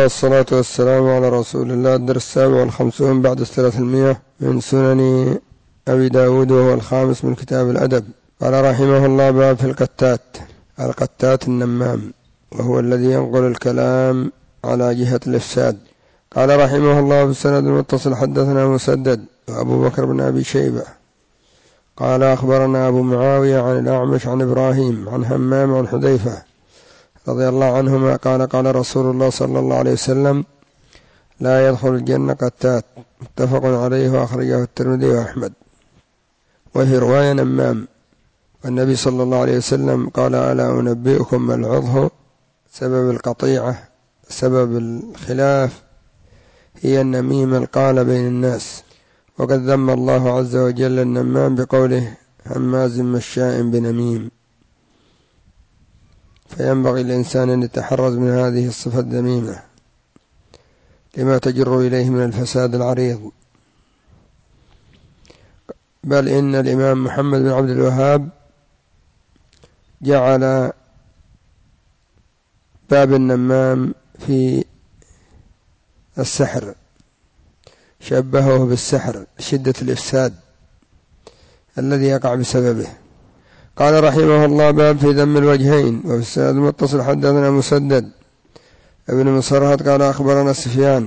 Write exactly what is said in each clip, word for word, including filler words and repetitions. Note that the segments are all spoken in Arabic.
الله والصلاة والسلام على رسول الله. الدرس السابع والخمسون بعد الثلاثمائة من سنن أبي داود، وهو الخامس من كتاب الأدب. قال رحمه الله: باب في القتات. القتات النمام، وهو الذي ينقل الكلام على جهة الإفساد. قال رحمه الله: بالسند المتصل حدثنا مسدد وأبو بكر بن أبي شيبة قال أخبرنا أبو معاوية عن الأعمش عن إبراهيم عن همام عن حذيفة رضي الله عنهما قال قال رسول الله صلى الله عليه وسلم: لا يدخل الجنة قتات. متفق عليه وأخرجه الترمذي وأحمد. وفي رواية نمام. والنبي صلى الله عليه وسلم قال: ألا أنبئكم ما العضه؟ سبب القطيعة، سبب الخلاف، هي النميمة القال بين الناس. وقد ذم الله عز وجل النمام بقوله: هماز مشاء بنميم. فينبغي الإنسان أن يتحرز من هذه الصفة الذميمة لما تجر إليه من الفساد العريض. بل إن الإمام محمد بن عبد الوهاب جعل باب النمام في السحر، شبهه بالسحر، شدة الإفساد الذي يقع بسببه. قال رحمه الله: باب في ذم الوجهين. وفي السند المتصل حدثنا مسدد ابن مصرهد قال أخبرنا سفيان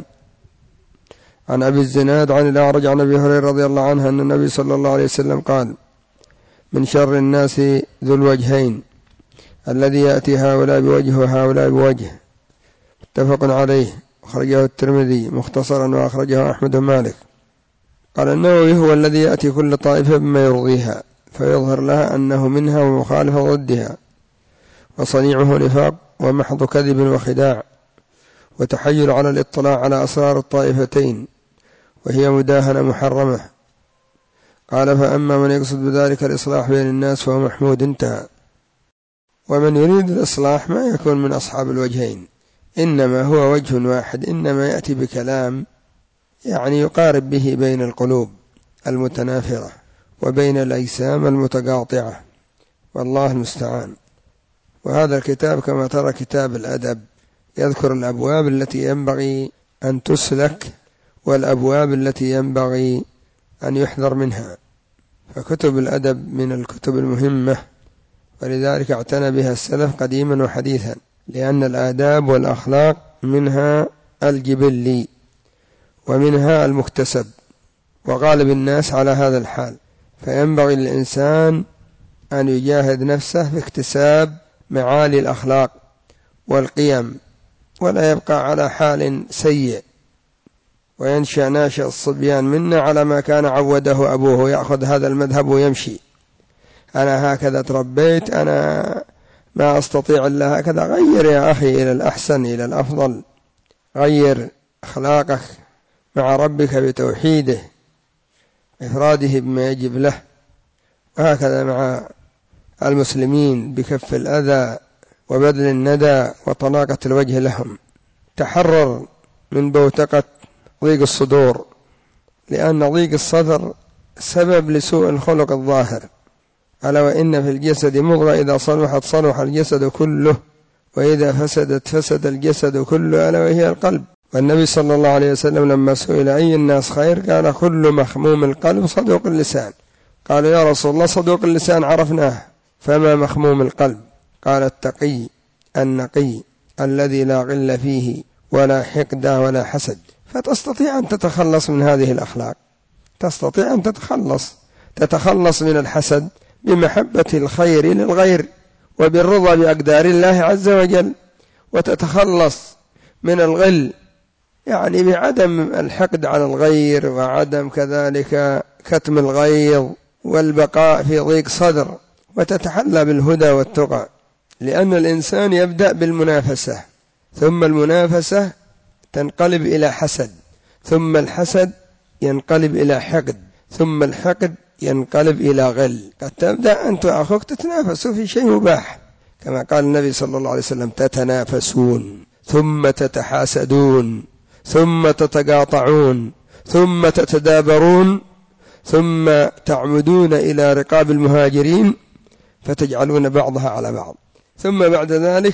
عن أبي الزناد عن الأعرج عن أبي هريرة رضي الله عنه أن النبي صلى الله عليه وسلم قال: من شر الناس ذو الوجهين، الذي يأتي هؤلاء بوجه وهؤلاء بوجه. متفق عليه، أخرجه الترمذي مختصرا وأخرجه أحمد ومالك. قال النووي: هو الذي يأتي كل طائفة بما يرضيها فيظهر لها أنه منها ومخالف ضدها، وصنيعه نفاق ومحض كذب وخداع وتحيل على الاطلاع على أسرار الطائفتين، وهي مداهنة محرمة. قال: فأما من يقصد بذلك الإصلاح بين الناس فهو محمود. انتهى. ومن يريد الإصلاح ما يكون من أصحاب الوجهين، إنما هو وجه واحد، إنما يأتي بكلام يعني يقارب به بين القلوب المتنافرة وبين الأجسام المتقاطعة، والله المستعان. وهذا الكتاب كما ترى كتاب الأدب، يذكر الأبواب التي ينبغي أن تسلك والأبواب التي ينبغي أن يحذر منها. فكتب الأدب من الكتب المهمة، ولذلك اعتنى بها السلف قديما وحديثا، لأن الآداب والأخلاق منها الجبلي ومنها المكتسب، وغالب الناس على هذا الحال. فينبغي للإنسان أن يجاهد نفسه في اكتساب معالي الأخلاق والقيم، ولا يبقى على حال سيء وينشأ ناشئ الصبيان منا على ما كان عوده أبوه، يأخذ هذا المذهب ويمشي: أنا هكذا تربيت، أنا ما أستطيع إلا هكذا. غير يا أخي إلى الأحسن، إلى الأفضل. غير أخلاقك مع ربك بتوحيده، إفراده بما يجب له، وهكذا مع المسلمين بكف الأذى وبذل الندى وطلاقة الوجه لهم. تحرر من بوتقة ضيق الصدور، لأن ضيق الصدر سبب لسوء الخلق الظاهر. ألا وإن في الجسد مضغة إذا صلحت صلح الجسد كله، وإذا فسدت فسد الجسد كله، ألا وهي القلب. والنبي صلى الله عليه وسلم لما سئل أي الناس خير قال: كل مخموم القلب صدوق اللسان. قالوا: يا رسول الله صدوق اللسان عرفناه، فما مخموم القلب؟ قال: التقي النقي الذي لا غل فيه ولا حقد ولا حسد. فتستطيع أن تتخلص من هذه الأخلاق، تستطيع أن تتخلص تتخلص من الحسد بمحبة الخير للغير وبالرضا بأقدار الله عز وجل، وتتخلص من الغل يعني بعدم الحقد على الغير، وعدم كذلك كتم الغيظ والبقاء في ضيق صدر، وتتحلى بالهدى والتقى. لأن الإنسان يبدأ بالمنافسة، ثم المنافسة تنقلب إلى حسد، ثم الحسد ينقلب إلى حقد، ثم الحقد ينقلب إلى غل. قد تبدأ أنت وأخوك تتنافسوا في شيء مباح، كما قال النبي صلى الله عليه وسلم: تتنافسون ثم تتحاسدون ثم تتقاطعون ثم تتدابرون ثم تعمدون إلى رقاب المهاجرين فتجعلون بعضها على بعض، ثم بعد ذلك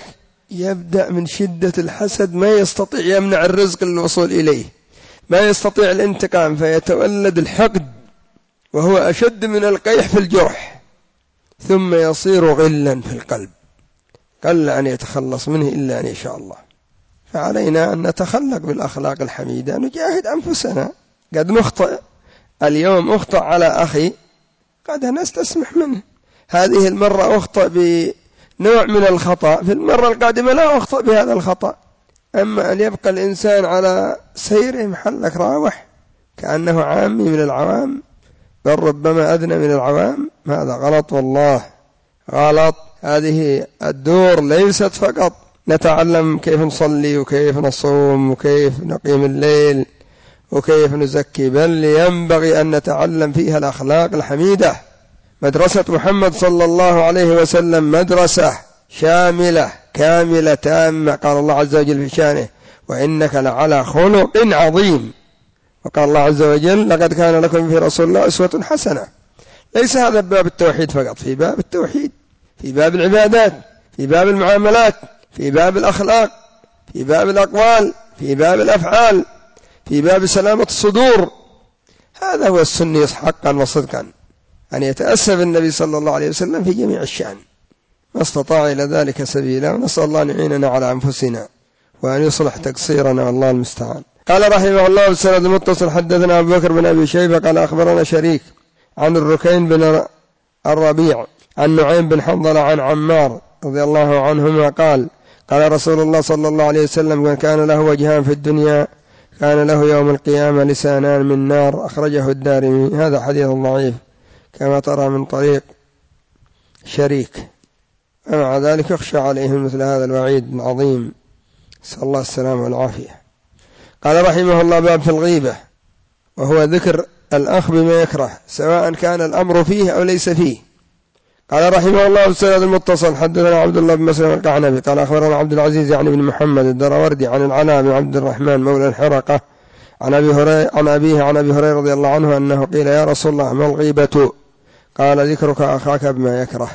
يبدأ من شدة الحسد ما يستطيع يمنع الرزق للوصول إليه، ما يستطيع الانتقام، فيتولد الحقد وهو أشد من القيح في الجرح، ثم يصير غلا في القلب، قل أن يتخلص منه إلا أن يشاء الله. فعلينا أن نتخلق بالأخلاق الحميدة، نجاهد أنفسنا. قد نخطئ اليوم، أخطأ على أخي قد نستسمح منه، هذه المرة أخطأ بنوع من الخطأ، في المرة القادمة لا أخطأ بهذا الخطأ. أما أن يبقى الإنسان على سيره محلك راوح كأنه عامي من العوام، بل ربما أدنى من العوام، هذا غلط والله غلط. هذه الدور ليست فقط نتعلم كيف نصلي وكيف نصوم وكيف نقيم الليل وكيف نزكي، بل ينبغي أن نتعلم فيها الأخلاق الحميدة. مدرسة محمد صلى الله عليه وسلم مدرسة شاملة كاملة تامة. قال الله عز وجل في شانه: وإنك لعلى خلق عظيم. وقال الله عز وجل: لقد كان لكم في رسول الله أسوة حسنة. ليس هذا باب التوحيد فقط، في باب التوحيد، في باب العبادات، في باب المعاملات، في باب الأخلاق، في باب الأقوال، في باب الأفعال، في باب سلامة الصدور. هذا هو السني حقا وصدقا، أن يتأسف النبي صلى الله عليه وسلم في جميع الشأن، ما استطاع إلى ذلك سبيلا. ونسأل الله أن يعيننا على أنفسنا وأن يصلح تقصيرنا، والله المستعان. قال رحمه الله: بالسند المتصل حدثنا أبو بكر بن أبي شيبة قال أخبرنا شريك عن الركين بن الربيع عن نعيم بن حنظلة عن عمار رضي الله عنهما قال: قال رسول الله صلى الله عليه وسلم: من كان له وجهان في الدنيا كان له يوم القيامة لسانان من نار. أخرجه الدارمي. هذا حديث ضعيف كما ترى من طريق شريك، ومع ذلك يخشى عليهم مثل هذا الوعيد العظيم، نسأل الله السلامة والعافية. قال رحمه الله: باب في الغيبة، وهو ذكر الأخ بما يكره سواء كان الأمر فيه أو ليس فيه. قال رحمه الله: بالسند المتصل حدثنا عبد الله بن مسلم القعنبي قال أخبرنا عبد العزيز يعني بن محمد الدراوردي عن العلاء بن عبد الرحمن مولى الحرقة عن أبي هريرة عن أبيه عن أبي هريرة رضي الله عنه أنه قيل: يا رسول الله ما الغيبة؟ قال: ذكرك أخاك بما يكره.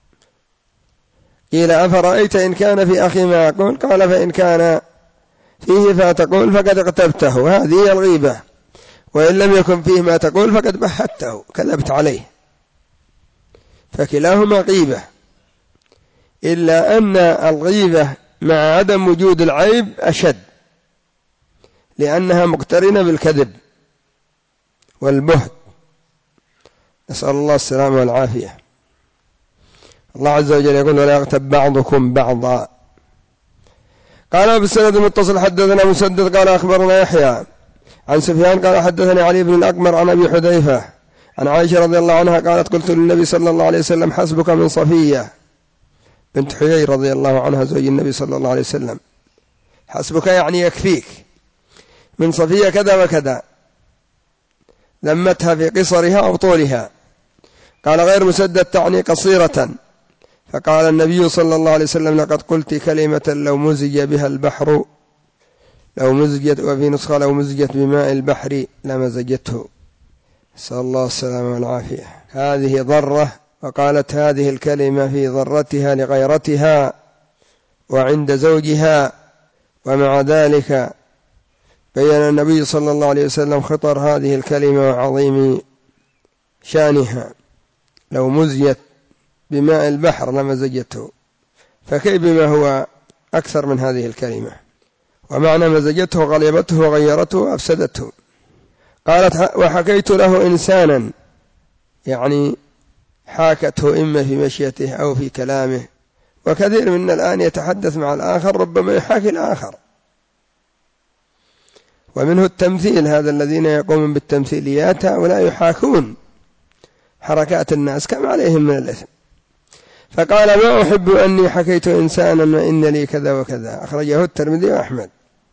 قيل: أفرأيت إن كان في أخي ما يقول؟ قال: فإن كان فيه فتقول فقد اغتبته، هذه هي الغيبة، وإن لم يكن فيه ما تقول فقد بحته، كذبت عليه. فكلاهما غيبة، إلا أن الغيبة مع عدم وجود العيب أشد، لأنها مقترنة بالكذب والبهت، نسأل الله السلامة والعافية. الله عز وجل يقول: ولا يغتب بعضكم بعضا. قال بالسند المتصل حدثنا مسدد قال أخبرنا يحيى عن سفيان قال حدثني علي بن الأقمر عن أبي حذيفة عن عائشة رضي الله عنها قالت: قلت للنبي صلى الله عليه وسلم: حسبك من صفية بنت حيي رضي الله عنها زوج النبي صلى الله عليه وسلم، حسبك يعني يكفيك من صفية كذا وكذا، ذمتها في قصرها أو طولها. قال غير مسدد تعني قصيرة. فقال النبي صلى الله عليه وسلم: لقد قلت كلمة لو مزج بها البحر، لو مزجت، وفي نسخة لو مزجت بماء البحر لمزجته، نسأل الله السلامة والعافية. هذه ضرة، وقالت هذه الكلمة في ضرتها لغيرتها وعند زوجها، ومع ذلك بين النبي صلى الله عليه وسلم خطر هذه الكلمة وعظيم شانها: لو مزجت بماء البحر لمزجته، فكيف بما هو أكثر من هذه الكلمة؟ ومعنى مزجته غلبته وغيرته وأفسدته. قالت: وحكيت له إنسانا، يعني حاكته إما في مشيته أو في كلامه، وكثير منا الآن يتحدث مع الآخر ربما يحاكي الآخر. ومنه التمثيل، هذا الذين يقومون بالتمثيليات هؤلاء يحاكون حركات الناس كما عليهم من الإثم. فقال: ما أحب أني حكيت إنسانا وإن لي كذا وكذا. أخرجه الترمذي وأحمد،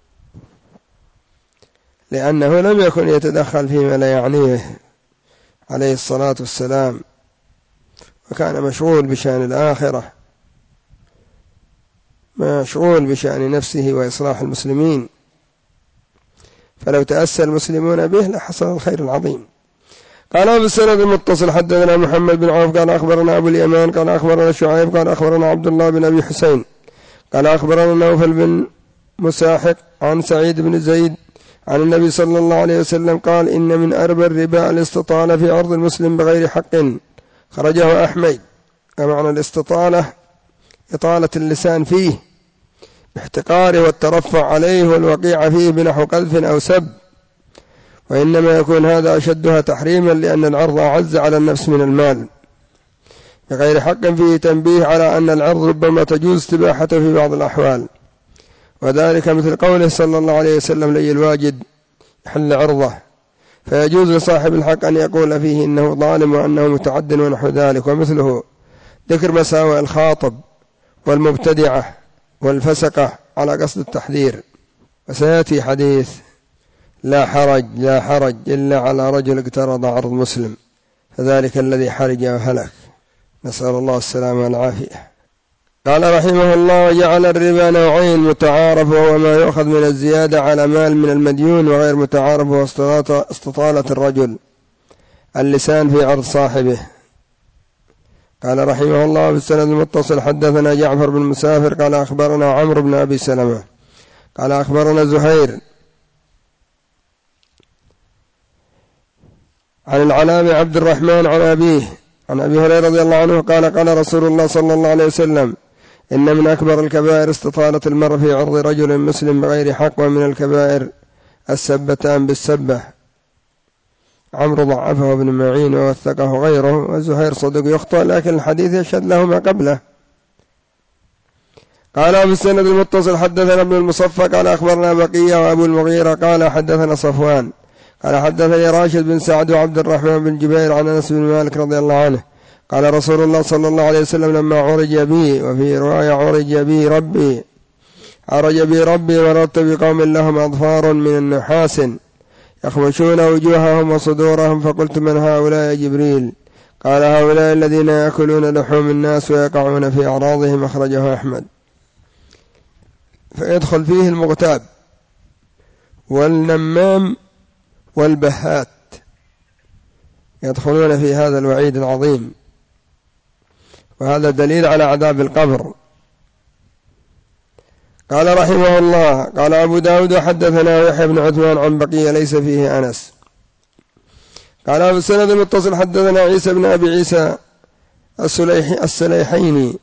لأنه لم يكن يتدخل فيما لا يعنيه عليه الصلاة والسلام، وكان مشغول بشأن الآخرة، مشغول بشأن نفسه وإصلاح المسلمين، فلو تأسى المسلمون به لحصل الخير العظيم. قال بالسند المتصل حدثنا محمد بن عوف قال أخبرنا أبو اليمان قال أخبرنا شعيب قال أخبرنا عبد الله بن أبي حسين قال أخبرنا نوفل بن مساحق عن سعيد بن زيد عن النبي صلى الله عليه وسلم قال إن من أربى الربا الاستطالة في عرض المسلم بغير حق، خرجه أحمد. ومعنى الاستطالة إطالة اللسان فيه باحتقاره والترفع عليه والوقيع فيه بنحو قذف أو سب، وإنما يكون هذا أشدها تحريما لأن العرض أعز على النفس من المال. بغير حق فيه تنبيه على أن العرض ربما تجوز استباحته في بعض الأحوال، وذلك مثل قوله صلى الله عليه وسلم لي الواجد يحل عرضه، فيجوز لصاحب الحق أن يقول فيه إنه ظالم وأنه متعد ونحو ذلك. ومثله ذكر مساوئ الخاطب والمبتدعة والفسقة على قصد التحذير. وسيأتي حديث لا حرج لا حرج إلا على رجل اقترض عرض مسلم فذلك الذي حرج وهلك، نسأل الله السلامة والعافية. قال رحمه الله: وجعل الربا نوعين: متعارف وهو ما يؤخذ من الزيادة على مال من المديون، وغير متعارف وهو استطالة الرجل اللسان في عرض صاحبه. قال رحمه الله: في السند المتصل حدثنا جعفر بن مسافر قال أخبرنا عمرو بن أبي سلمة قال أخبرنا زهير عن العلاء بن عبد الرحمن عن أبيه عن أبي هريرة رضي الله عنه قال قال رسول الله صلى الله عليه وسلم: إن من أكبر الكبائر استطالة المرء في عرض رجل مسلم بغير حق، ومن الكبائر السبتان بالسبة. عمرو ضعفه ابن معين ووثقه غيره، وزهير صدق يخطئ، لكن الحديث يشهد له ما قبله. قال في السند المتصل حدثنا ابن المصفى قال أخبرنا بقية وأبو المغيرة قال حدثنا صفوان قال حدثني راشد بن سعد وعبد الرحمن بن جبير عن أنس بن مالك رضي الله عنه قال رسول الله صلى الله عليه وسلم: لما عرج بي، وفي رواية عرج بي ربي عرج بي ربي مررت بقوم لهم أظفار من النحاس يخمشون وجوههم وصدورهم، فقلت: من هؤلاء يا جبريل؟ قال: هؤلاء الذين يأكلون لحوم الناس ويقعون في أعراضهم. أخرجه أحمد. فيدخل فيه المغتاب والنمام والبهات، يدخلون في هذا الوعيد العظيم، وهذا دليل على عذاب القبر. قال رحمه الله: قال أبو داود حدثنا يحيى بن عثمان عن بقية ليس فيه أنس. قال في السند المتصل حدثنا عيسى بن أبي عيسى السليحيني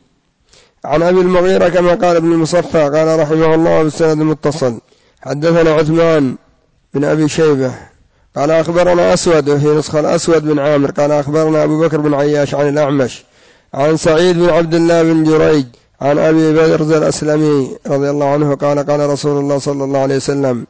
عن أبي المغيرة كما قال ابن المصفى. قال رحمه الله في السند المتصل حدثنا عثمان بن أبي شيبة قال أخبرنا أسود، وفي نسخة الأسود بن عامر قال أخبرنا أبو بكر بن عياش عن الأعمش عن سعيد بن عبد الله بن جريج عن أبي برزة الأسلمي رضي الله عنه قال قال رسول الله صلى الله عليه وسلم: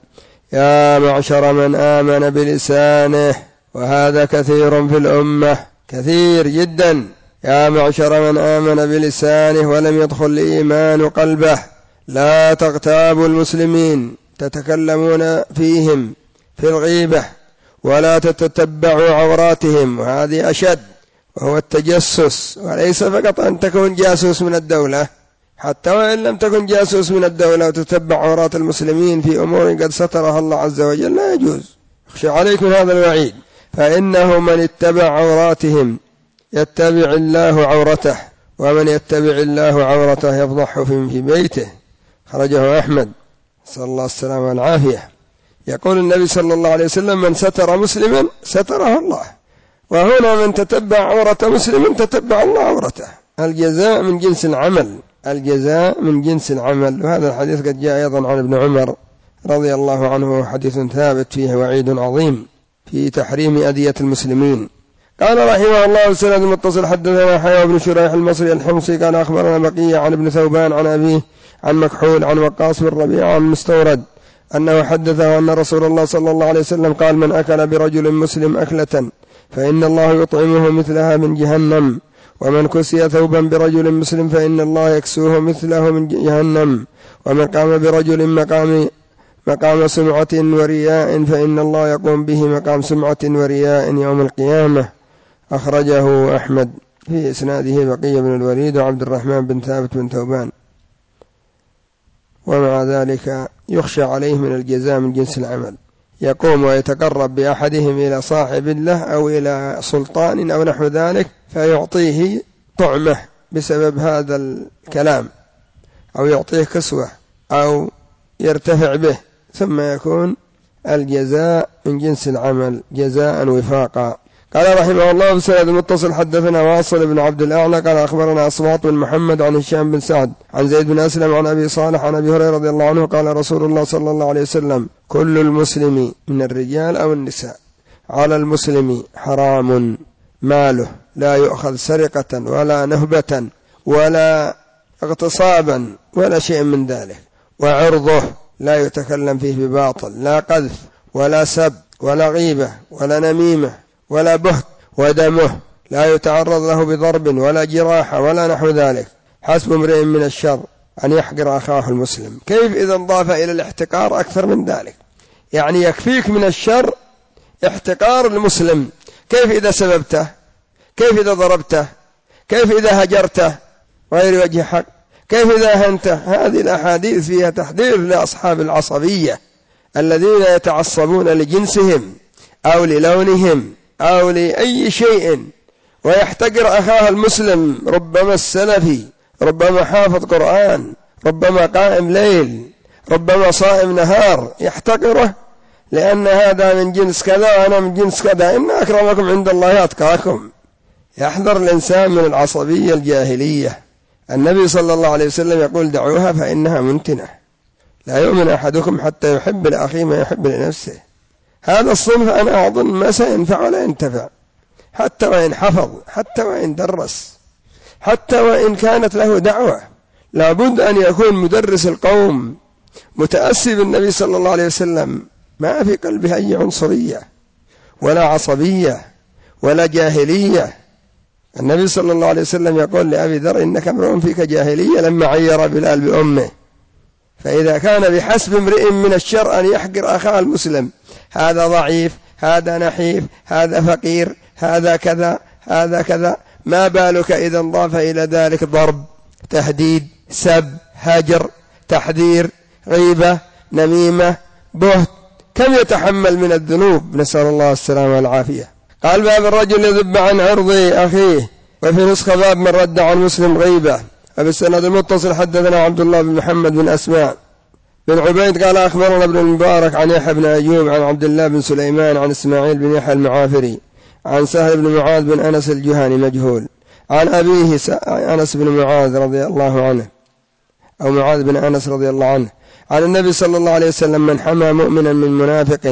يا معشر من آمن بلسانه، وهذا كثير في الأمة، كثير جدا، يا معشر من آمن بلسانه ولم يدخل الإيمان قلبه، لا تغتابوا المسلمين تتكلمون فيهم في الغيبة، ولا تتتبعوا عوراتهم، وهذه أشد، وهو التجسس، وليس فقط أن تكون جاسوس من الدولة، حتى وإن لم تكن جاسوس من الدولة وتتبع عورات المسلمين في أمور قد سترها الله عز وجل، لا يجوز. اخشى عليكم هذا الوعيد، فإنه من اتبع عوراتهم يتبع الله عورته، ومن يتبع الله عورته يفضحه في بيته. خرجه أحمد، صلى الله السلامة والعافية. يقول النبي صلى الله عليه وسلم: من ستر مسلما ستره الله، وهنا من تتبع عورة مسلم تتبع الله عورته. الجزاء من جنس العمل، الجزاء من جنس العمل. وهذا الحديث قد جاء أيضا عن ابن عمر رضي الله عنه، حديث ثابت فيه وعيد عظيم في تحريم أذية المسلمين. قال رحمه الله السند المتصل حدثنا حيوى بن شريح المصري الحمصي قال أخبرنا بقية عن ابن ثوبان عن أبيه عن مكحول عن وقاص بن ربيعة عن مستورد أنه حدثه أن رسول الله صلى الله عليه وسلم قال: من أكل برجل مسلم أكلة فإن الله يطعمه مثلها من جهنم، ومن كسي ثوبا برجل مسلم فإن الله يكسوه مثله من جهنم، ومن قام برجل مقام مقام سمعة ورياء فإن الله يقوم به مقام سمعة ورياء يوم القيامة. أخرجه أحمد. في إسناده بقية بن الوليد وعبد الرحمن بن ثابت بن ثوبان، ومع ذلك يخشى عليه من الجزاء من جنس العمل، يقوم ويتقرب بأحدهم إلى صاحب له أو إلى سلطان أو نحو ذلك فيعطيه طعمه بسبب هذا الكلام، أو يعطيه كسوة أو يرتفع به، ثم يكون الجزاء من جنس العمل جزاء وفاقا. قال رحمه الله بسند المتصل حدثنا واصل بن عبد الأعلى قال أخبرنا أصوات بن محمد عن هشام بن سعد عن زيد بن أسلم عن أبي صالح عن أبي هريرة رضي الله عنه قال رسول الله صلى الله عليه وسلم كل المسلم من الرجال أو النساء على المسلم حرام ماله لا يؤخذ سرقة ولا نهبة ولا اغتصابا ولا شيء من ذلك، وعرضه لا يتكلم فيه بباطل، لا قذف ولا سب ولا غيبة ولا نميمة ولا بهت، ودمه لا يتعرض له بضرب ولا جراحة ولا نحو ذلك. حسب امرئ من الشر أن يحقر أخاه المسلم. كيف إذا انضاف إلى الاحتقار أكثر من ذلك؟ يعني يكفيك من الشر احتقار المسلم، كيف إذا سببته؟ كيف إذا ضربته؟ كيف إذا هجرته غير وجه حق؟ كيف إذا أهنته؟ هذه الأحاديث فيها تحذير لأصحاب العصبية الذين يتعصبون لجنسهم أو للونهم أو لأي شيء، ويحتقر أخاه المسلم، ربما السلفي، ربما حافظ قرآن، ربما قائم ليل، ربما صائم نهار، يحتقره لأن هذا من جنس كذا وأنا من جنس كذا، إن أكرمكم عند الله أتقاكم. يحذر الإنسان من العصبية الجاهلية. النبي صلى الله عليه وسلم يقول دعوها فإنها منتنة، لا يؤمن أحدكم حتى يحب لأخيه ما يحب لنفسه. هذا الصنف أنا أظن ما سينفع ولا ينتفع، حتى وإن حفظ، حتى وإن درس، حتى وإن كانت له دعوة، لابد أن يكون مدرس القوم متأسي بالنبي صلى الله عليه وسلم، ما في قلبه أي عنصرية ولا عصبية ولا جاهلية. النبي صلى الله عليه وسلم يقول لأبي ذر إنك امرؤ فيك جاهلية لما عير بلال بأمه. فإذا كان بحسب امرئ من الشر أن يحقر أخاه المسلم، هذا ضعيف، هذا نحيف، هذا فقير، هذا كذا، هذا كذا، ما بالك إذا انضاف إلى ذلك ضرب، تهديد، سب، هجر، تحذير، غيبة، نميمة، بهت، كم يتحمل من الذنوب، نسأل الله السلامة والعافية. قال باب الرجل يذب عن عرض أخيه، وفي نسخة باب من رد عن مسلم غيبة. وبالسند المتصل حدثنا عبد الله بن محمد بن أسماء بن عبيد قال أخبرنا ابن المبارك عن يحيى بن أيوب عن عبد الله بن سليمان عن إسماعيل بن يحيى المعافري عن سهل بن معاذ بن أنس الجهني مجهول عن أبيه أنس بن معاذ رضي الله عنه أو معاذ بن أنس رضي الله عنه عن النبي صلى الله عليه وسلم من حمى مؤمنا من منافق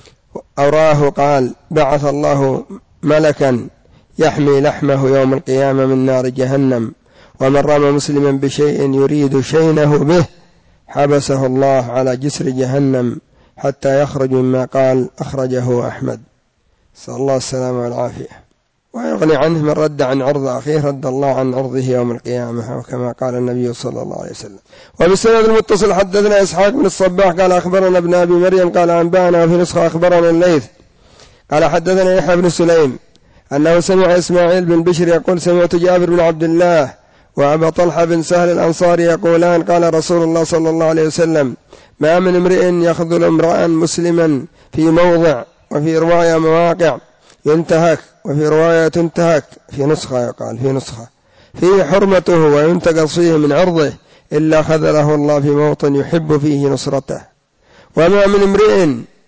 أراه قال بعث الله ملكا يحمي لحمه يوم القيامة من نار جهنم، ومن رمى مسلما بشيء يريد شينه به حبسه الله على جسر جهنم حتى يخرج مما قال. أخرجه أحمد. صلى الله السلامة والعافية. ويغني عنه من رد عن عرض أخيه رد الله عن عرضه يوم القيامة، وكما قال النبي صلى الله عليه وسلم. وبالسند المتصل حدثنا إسحاق بن الصباح قال أخبرنا ابن أبي مريم قال أنبأنا، وفي نسخة أخبرنا الليث قال حدثنا يحيى بن سليم أنه سمع إسماعيل بن بشر يقول سمعت جابر بن عبد الله وأبا طلحة بن سهل الأنصاري يقولان قال رسول الله صلى الله عليه وسلم ما من امرئ يخذل امرأ مسلما في موضع، وفي رواية مواقع، ينتهك، وفي رواية تنتهك، في نسخة يقال في نسخة فيه حرمته وينتقص فيه من عرضه إلا خذله الله في موطن يحب فيه نصرته. وما من امرئ،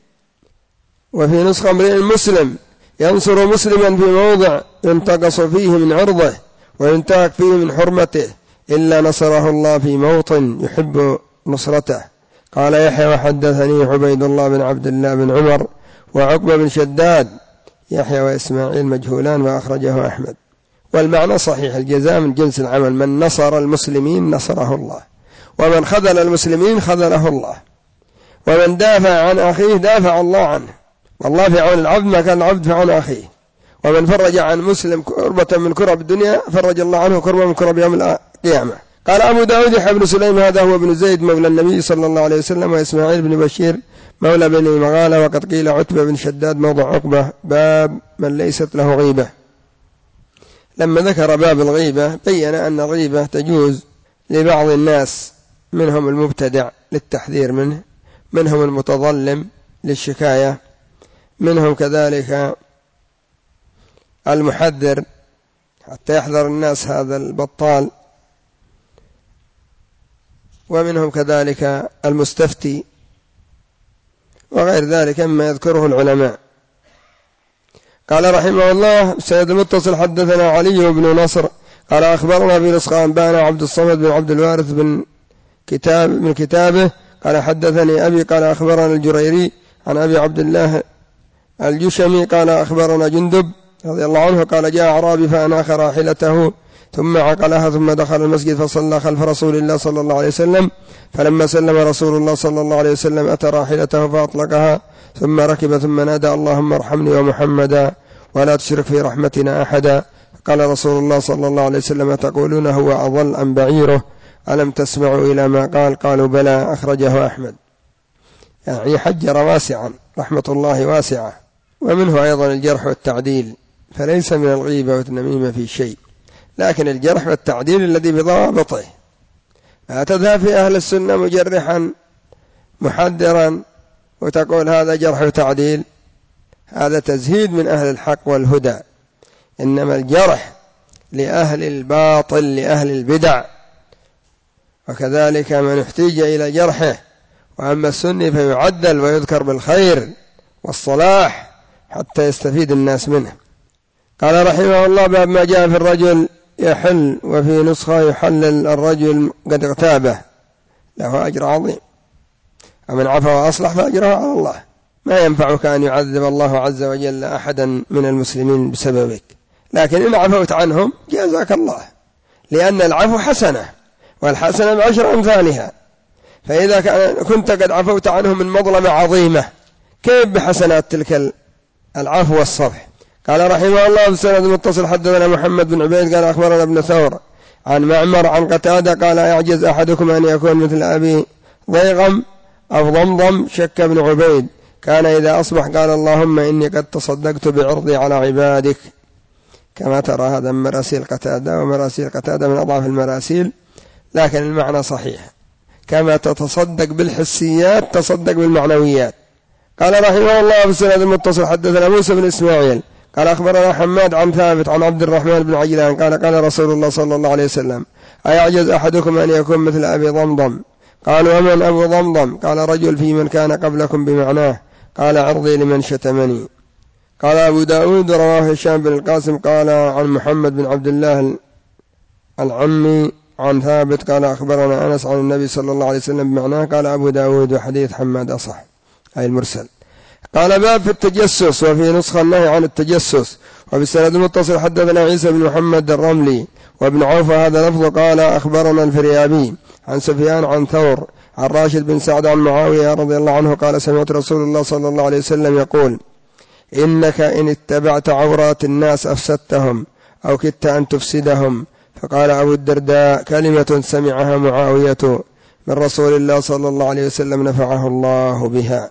وفي نسخة امرئ مسلم ينصر مسلما في موضع ينتقص فيه من عرضه وينتهك فيه من حرمته إلا نصره الله في موطن يحب نصرته. قال يحيى وحدثني عبيد الله بن عبد الله بن عمر وعقبة بن شداد. يحيى وإسماعيل مجهولان وأخرجه أحمد. والمعنى صحيح، الجزاء من جنس العمل، من نصر المسلمين نصره الله، ومن خذل المسلمين خذله الله، ومن دافع عن أخيه دافع الله عنه، والله في عون العبد ما كان العبد في عون أخيه. ومن فرج عن مسلم كربة من كرب الدنيا فرج الله عنه كربة من كرب يوم القيامة. قال أبو داود يحيى بن سليم هذا هو ابن زيد مولى النبي صلى الله عليه وسلم، وإسماعيل بن بشير مولى بني مغالة، وقد قيل عتبة بن شداد موضع عقبة. باب من ليست له غيبة. لما ذكر باب الغيبة بين أن الغيبة تجوز لبعض الناس، منهم المبتدع للتحذير منه، منهم المتظلم للشكاية، منهم كذلك المحذر حتى يحذر الناس هذا البطال. ومنهم كذلك المستفتي وغير ذلك مما يذكره العلماء. قال رحمه الله سيد المتصل حدثنا علي بن نصر قال أخبرنا بنسخة أنبانا عبد الصمد بن عبد الوارث بن كتاب من كتابه قال حدثني أبي قال أخبرنا الجريري عن أبي عبد الله الجشمي قال أخبرنا جندب رضي الله عنه قال جاء أعرابي فأناخ راحلته ثم عقلها ثم دخل المسجد فصلى خلف رسول الله صلى الله عليه وسلم، فلما سلم رسول الله صلى الله عليه وسلم أتى راحلته فأطلقها ثم ركب ثم نادى اللهم ارحمني ومحمدا ولا تشرك في رحمتنا أحدا. قال رسول الله صلى الله عليه وسلم تقولون هو أضل أم بعيره؟ ألم تسمعوا إلى ما قال؟ قالوا بلى أخرجه أحمد. يعني حجر واسعا رحمة الله واسعة. ومنه أيضا الجرح والتعديل، فليس من الغيبة والنميمة في شيء، لكن الجرح والتعديل الذي بضوابطه. لا تذهب في أهل السنة مجرحا محذرا وتقول هذا جرح وتعديل، هذا تزهيد من أهل الحق والهدى. إنما الجرح لأهل الباطل لأهل البدع، وكذلك من احتاج إلى جرحه. وأما السني فيعدل ويذكر بالخير والصلاح حتى يستفيد الناس منه. قال رحمه الله باب ما جاء في الرجل يحل، وفي نسخة يحلل الرجل قد اغتابه، له أجر عظيم. ومن عفا وأصلح فأجره على الله. ما ينفعك أن يعذب الله عز وجل أحدا من المسلمين بسببك، لكن إن عفوت عنهم جازاك الله، لأن العفو حسنة والحسنة بعشر أمثالها. فإذا كنت قد عفوت عنهم من مظلمة عظيمة كيف بحسنات تلك العفو والصفح؟ قال رحمه الله بسند المتصل حدثنا محمد بن عبيد قال أخبرنا ابن ثور عن معمر عن قتادة قال يعجز أحدكم أن يكون مثل أبي ضيغم أو ضمضم شك بن عبيد كان إذا أصبح قال اللهم إني قد تصدقت بعرضي على عبادك. كما ترى هذا من مراسيل قتادة، ومراسيل قتادة من أضعف المراسيل، لكن المعنى صحيح. كما تتصدق بالحسيات تصدق بالمعنويات. قال رحمه الله بسند المتصل حدثنا موسى بن إسماعيل قال أخبرنا حماد عن ثابت عن عبد الرحمن بن عجلان قال قال رسول الله صلى الله عليه وسلم أيعجز أحدكم أن يكون مثل أبي ضمضم؟ قالوا ومن أبو ضمضم؟ قال رجل في من كان قبلكم بمعناه، قال عرضي لمن شتمني. قال أبو داود رواه هشام بن القاسم قال عن محمد بن عبد الله العمي عن ثابت قال أخبرنا أنس عن النبي صلى الله عليه وسلم بمعناه. قال أبو داود وحديث حماد أصح أي المرسل. قال باب في التجسس، وفي نسخة النهي عن التجسس. وبالسند المتصل حدثنا عيسى بن محمد الرملي وابن عوف هذا لفظ قال أخبرنا الفريابي عن سفيان عن ثور عن راشد بن سعد عن معاوية رضي الله عنه قال سمعت رسول الله صلى الله عليه وسلم يقول إنك إن اتبعت عورات الناس أفسدتهم أو كدت أن تفسدهم. فقال أبو الدرداء كلمة سمعها معاوية من رسول الله صلى الله عليه وسلم نفعه الله بها.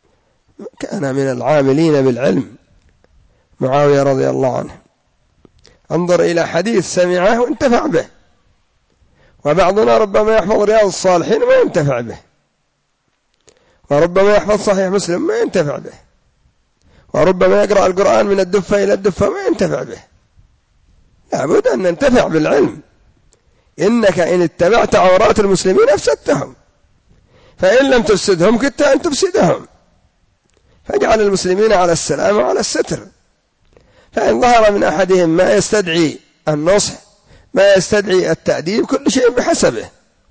كان من العاملين بالعلم معاوية رضي الله عنه. انظر إلى حديث سمعه وانتفع به، وبعضنا ربما يحفظ رياض الصالحين ما ينتفع به، وربما يحفظ صحيح مسلم ما ينتفع به، وربما يقرأ القرآن من الدفة إلى الدفة ما ينتفع به. لابد أن ننتفع بالعلم. إنك إن اتبعت عورات المسلمين أفسدتهم، فإن لم تفسدهم كدت أن تفسدهم. فاجعل المسلمين على السلام وعلى الستر. فإن ظهر من أحدهم ما يستدعي النصح ما يستدعي التأديب كل شيء بحسبه.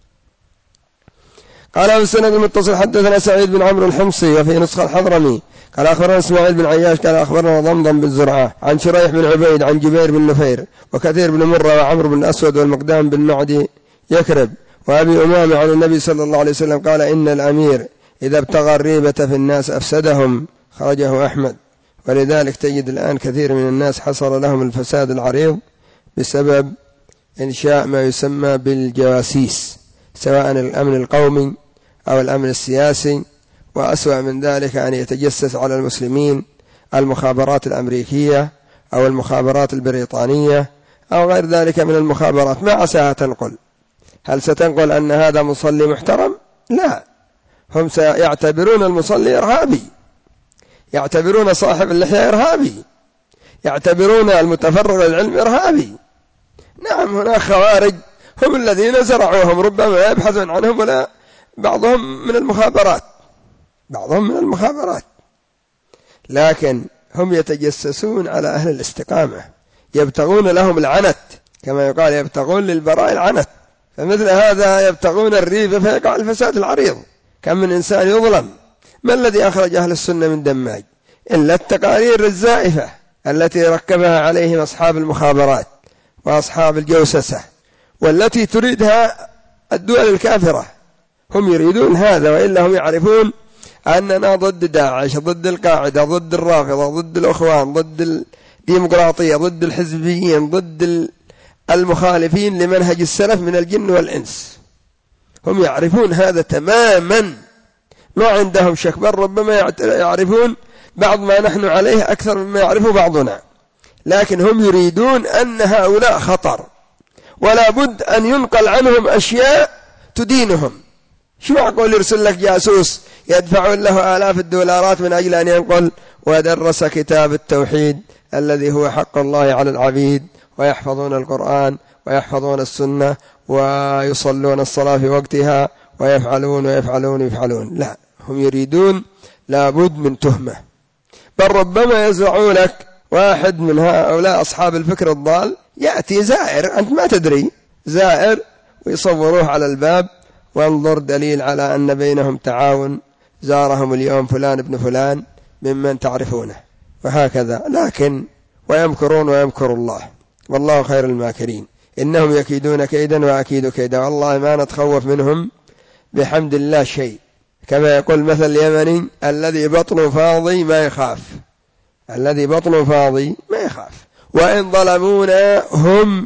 قال بالسند المتصل حدثنا سعيد بن عمرو الحمصي وفي نسخة الحضرمي قال أخبرنا إسماعيل بن عياش قال أخبرنا ضمضم بن زرعة عن شريح بن عبيد عن جبير بن نفير وكثير بن مرة وعمرو بن أسود والمقدام بن معدي يكرب وأبي أمامة عن النبي صلى الله عليه وسلم قال إن الأمير إذا ابتغى الريبة في الناس أفسدهم. خرجه أحمد. ولذلك تجد الآن كثير من الناس حصل لهم الفساد العريض بسبب إنشاء ما يسمى بالجواسيس، سواء الأمن القومي أو الأمن السياسي، وأسوأ من ذلك أن يتجسس على المسلمين المخابرات الأمريكية أو المخابرات البريطانية أو غير ذلك من المخابرات. ما عساها تنقل؟ هل ستنقل أن هذا مصلي محترم؟ لا، هم سيعتبرون المصلي إرهابي، يعتبرون صاحب اللحية إرهابي، يعتبرون المتفرغ للعلم إرهابي. نعم هناك خوارج هم الذين زرعوهم، ربما يبحثون عنهم ولا بعضهم من المخابرات بعضهم من المخابرات لكن هم يتجسسون على أهل الاستقامة، يبتغون لهم العنت، كما يقال يبتغون للبراء العنت. فمثل هذا يبتغون الريبة فيقع الفساد العريض. كم من إنسان يظلم. ما الذي أخرج أهل السنة من دماج إلا التقارير الزائفة التي ركبها عليهم أصحاب المخابرات وأصحاب الجوسسة، والتي تريدها الدول الكافرة. هم يريدون هذا، وإلا هم يعرفون أننا ضد داعش، ضد القاعدة، ضد الرافضة، ضد الأخوان، ضد الديمقراطية، ضد الحزبيين، ضد المخالفين لمنهج السلف من الجن والإنس. هم يعرفون هذا تماما، ما عندهم شك، بل ربما يعرفون بعض ما نحن عليه أكثر مما يعرفه بعضنا، لكن هم يريدون أن هؤلاء خطر، ولا بد أن ينقل عنهم أشياء تدينهم. شو معقول يرسل لك جاسوس يدفعون له آلاف الدولارات من أجل أن ينقل ودرس كتاب التوحيد الذي هو حق الله على العبيد، ويحفظون القرآن ويحفظون السنة ويصلون الصلاة في وقتها ويفعلون ويفعلون ويفعلون؟ لا، هم يريدون لابد من تهمة. بل ربما يزرعوا لك واحد من هؤلاء أصحاب الفكر الضال، يأتي زائر أنت ما تدري، زائر، ويصوروه على الباب وانظر دليل على أن بينهم تعاون، زارهم اليوم فلان ابن فلان ممن تعرفونه، وهكذا. لكن ويمكرون ويمكر الله والله خير الماكرين. إنهم يكيدون كيدا وأكيد كيدا، والله ما نتخوف منهم بحمد الله شيء. كما يقول مثل اليمني: الذي بطنه فاضي ما يخاف، الذي بطنه فاضي ما يخاف. وإن ظلمونا هم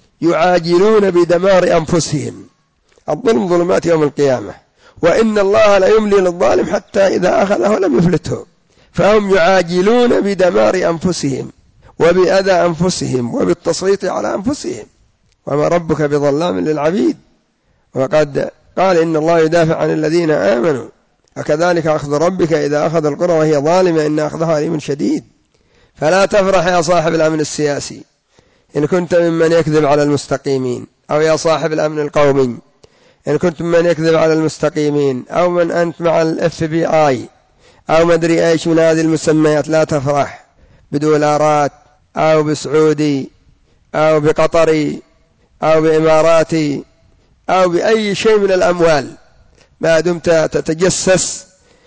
يعاجلون بدمار أنفسهم، الظلم ظلمات يوم القيامة، وإن الله لا يملي للظالم حتى إذا أخذه لم يفلته. فهم يعاجلون بدمار أنفسهم وبأذى أنفسهم وبالتسليط على أنفسهم، وما ربك بظلام للعبيد. وقد قال: إن الله يدافع عن الذين آمنوا، وكذلك أخذ ربك إذا أخذ القرى وهي ظالمة إن أخذها أليم شديد. فلا تفرح يا صاحب الأمن السياسي إن كنت ممن يكذب على المستقيمين، أو يا صاحب الأمن القومي إن كنت ممن يكذب على المستقيمين، أو من أنت مع الاف بي آي أو مدري أيش من هذه المسميات. لا تفرح بدولارات أو بسعودي أو بقطري أو بإماراتي أو بأي شيء من الأموال، ما دمت تتجسس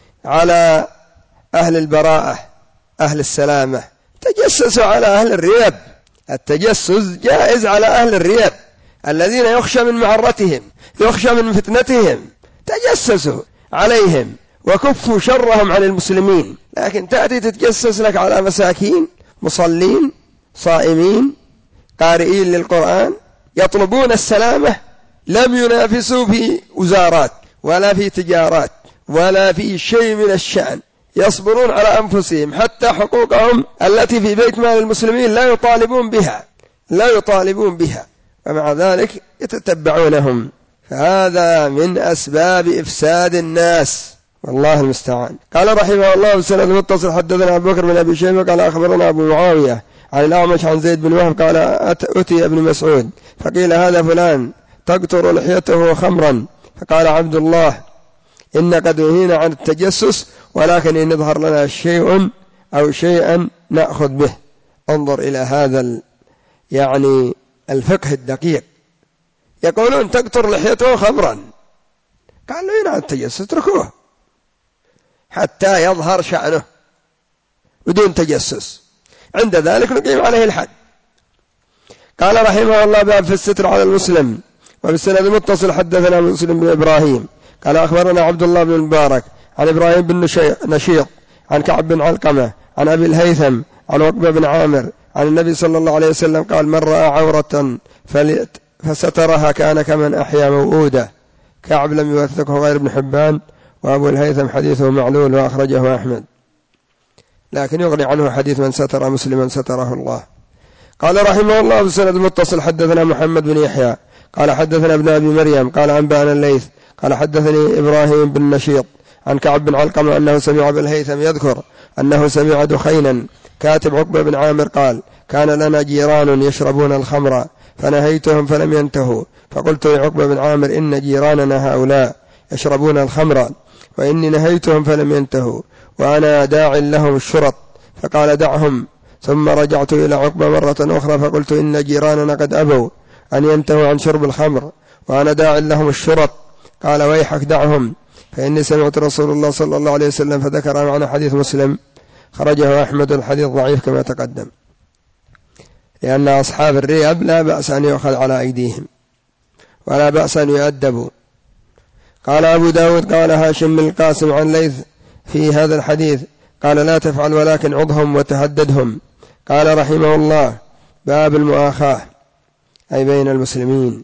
على أهل البراءة أهل السلامة. تجسسوا على أهل الرياب، التجسس جائز على أهل الرياب الذين يخشى من معرتهم، يخشى من فتنتهم، تجسسوا عليهم وكفوا شرهم عن المسلمين. لكن تأتي تتجسس لك على مساكين مصلين صائمين قارئين للقرآن يطلبون السلامة، لم ينافسوا في وزارات ولا في تجارات ولا في شيء من الشأن، يصبرون على أنفسهم حتى حقوقهم التي في بيت مال المسلمين لا يطالبون بها لا يطالبون بها ومع ذلك يتتبعونهم. فهذا من أسباب إفساد الناس، والله المستعان. قال رحمه الله بسند المتصل: حدثنا أبو بكر بن أبي شيبة قال أخبرنا أبو معاوية عن الأعمش عن زيد بن وهب قال: أتي ابن مسعود فقيل: هذا فلان تقطر لحيته خمرا، فقال عبد الله: إن قد نهينا عن التجسس، ولكن إن يظهر لنا شيء أو شيئا نأخذ به. انظر إلى هذا يعني الفقه الدقيق. يقولون تقطر لحيته خمرا، قال له: هنا التجسس اتركوه حتى يظهر شأنه بدون تجسس، عند ذلك نقيم عليه الحد. قال رحمه الله: باب في الستر على المسلم. وبالسند المتصل حدثنا مسلم بن إبراهيم قال أخبرنا عبد الله بن المبارك عن إبراهيم بن نشيط عن كعب بن علقمة عن أبي الهيثم عن عقبة بن عامر عن النبي صلى الله عليه وسلم قال: من رأى عورة فسترها كان كمن أحيا موؤودة. كعب لم يوثقه غير ابن حبان، وأبو الهيثم حديثه معلول وأخرجه أحمد، لكن يغني عنه حديث من ستر مسلما ستره الله. قال رحمه الله بالسند المتصل حدثنا محمد بن يحيى قال حدثنا ابن أبي مريم قال أنبأنا الليث قال حدثني إبراهيم بن نشيط عن كعب بن علقمة أنه سمع أبا الهيثم يذكر أنه سمع دخينا كاتب عقبة بن عامر قال: كان لنا جيران يشربون الخمر فنهيتهم فلم ينتهوا، فقلت لعقبة بن عامر إن جيراننا هؤلاء يشربون الخمر وإني نهيتهم فلم ينتهوا وأنا داع لهم الشرط، فقال دعهم. ثم رجعت إلى عقبة مرة أخرى فقلت إن جيراننا قد أبوا أن ينتهوا عن شرب الخمر وأنا داع لهم الشرط، قال ويحك دعهم، فإني سمعت رسول الله صلى الله عليه وسلم، فذكر معنا حديث مسلم خرجه أحمد، الحديث ضعيف كما تقدم، لأن أصحاب الريب لا بأس أن يؤخذ على أيديهم ولا بأس أن يؤدبوا. قال أبو داود قال هاشم بن القاسم عن ليث في هذا الحديث قال لا تفعل ولكن عضهم وتهددهم. قال رحمه الله باب المؤاخاة، أي بين المسلمين،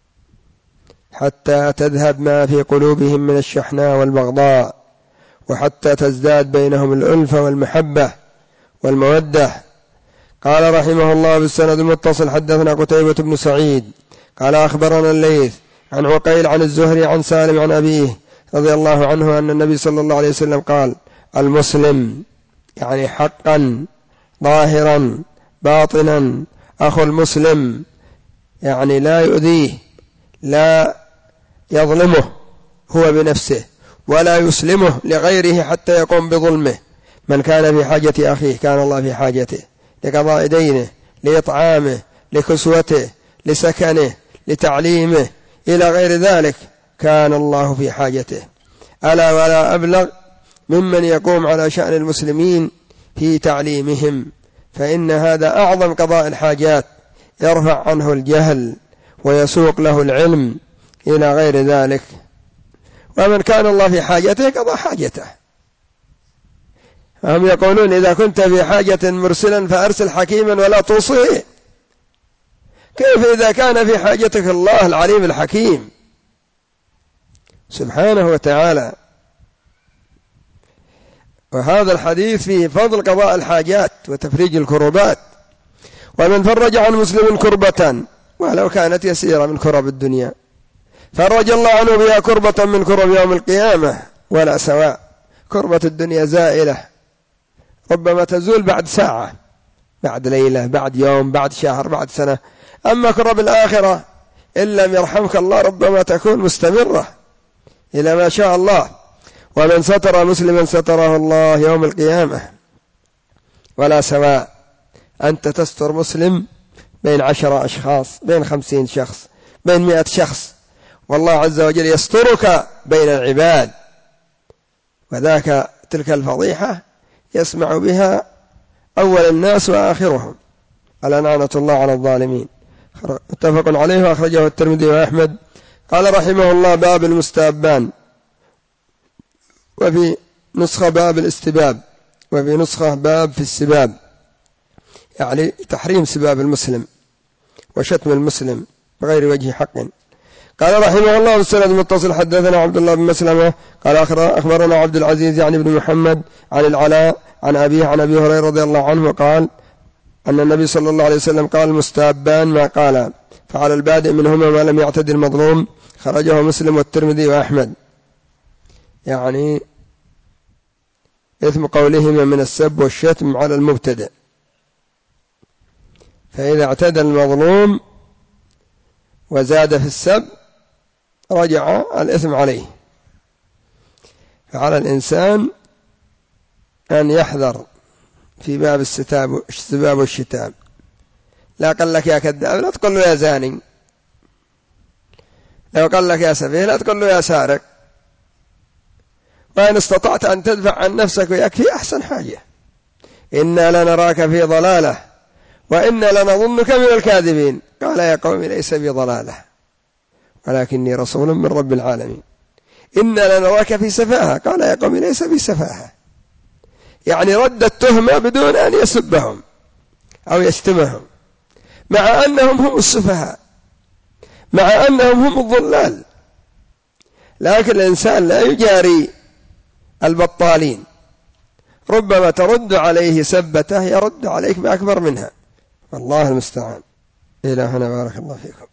حتى تذهب ما في قلوبهم من الشحناء والبغضاء، وحتى تزداد بينهم الألفة والمحبة والمودة. قال رحمه الله بالسند المتصل حدثنا قتيبة بن سعيد قال أخبرنا الليث عن عقيل عن الزهري عن سالم عن أبيه رضي الله عنه أن النبي صلى الله عليه وسلم قال المسلم يعني حقا ظاهرا باطنا أخو المسلم، يعني لا يؤذيه لا يظلمه هو بنفسه ولا يسلمه لغيره حتى يقوم بظلمه. من كان في حاجة أخيه كان الله في حاجته، لقضاء دينه، لإطعامه، لكسوته، لسكنه، لتعليمه، إلى غير ذلك كان الله في حاجته. ألا ولا أبلغ ممن يقوم على شأن المسلمين في تعليمهم، فإن هذا أعظم قضاء الحاجات، يرفع عنه الجهل ويسوق له العلم إلى غير ذلك. ومن كان الله في حاجته قضى حاجته. هم يقولون إذا كنت في حاجة مرسلا فأرسل حكيما ولا توصيه، كيف إذا كان في حاجتك الله العليم الحكيم سبحانه وتعالى. وهذا الحديث فيه فضل قضاء الحاجات وتفريج الكربات. ومن فرج عن مسلم كربة ولو كانت يسيرة من كرب الدنيا فرج الله عنه بها كربة من كرب يوم القيامة ولا سواء. كربة الدنيا زائلة، ربما تزول بعد ساعة، بعد ليلة، بعد يوم، بعد شهر، بعد سنة. أما كرب الآخرة إن لم يرحمك الله ربما تكون مستمرة إلى ما شاء الله. ومن ستر مسلما ستره الله يوم القيامة ولا سواء. أنت تستر مسلم بين عشرة أشخاص، بين خمسين شخص، بين مئة شخص، والله عز وجل يسترك بين العباد، وذاك تلك الفضيحة يسمع بها أول الناس وآخرهم، على لعنة الله على الظالمين. متفق عليه وأخرجه الترمذي وأحمد. قال رحمه الله باب المستابان، وفي نسخة باب الاستباب، وفي نسخة باب في السباب، يعني تحريم سباب المسلم وشتم المسلم بغير وجه حق. قال رحمه الله بالسند المتصل حدثنا عبد الله بن مسلمة قال أخبرنا عبد العزيز يعني بن محمد عن العلاء عن أبيه عن أبي هريرة رضي الله عنه قال أن النبي صلى الله عليه وسلم قال المستابان ما قال، فعلى البادئ منهما ما لم يعتد المظلوم. خرجه مسلم والترمذي وأحمد. يعني إثم قولهما من السب والشتم على المبتدئ، فإذا اعتدى المظلوم وزاد في السب رجع الإثم عليه. فعلى الإنسان أن يحذر في باب السباب والشتام. لا قال لك يا كذاب لا تقول له يا زاني، لو قال لك يا سفيه لا تقول له يا سارق. وإن استطعت أن تدفع عن نفسك ويكفي أحسن حاجة. إنا لنراك في ضلالة وإنا لنظنك من الكاذبين. قال يا قوم ليس بي ضلالة ولكني رسول من رب العالمين. إنا لنراك في سفاهة. قال يا قوم ليس بي سفاهة، يعني رد التهمة بدون أن يسبهم أو يشتمهم، مع أنهم هم السفهاء، مع أنهم هم الضلال. لكن الإنسان لا يجاري البطالين، ربما ترد عليه سبته يرد عليك بأكبر منها، والله المستعان. إلى هنا بارك الله فيكم.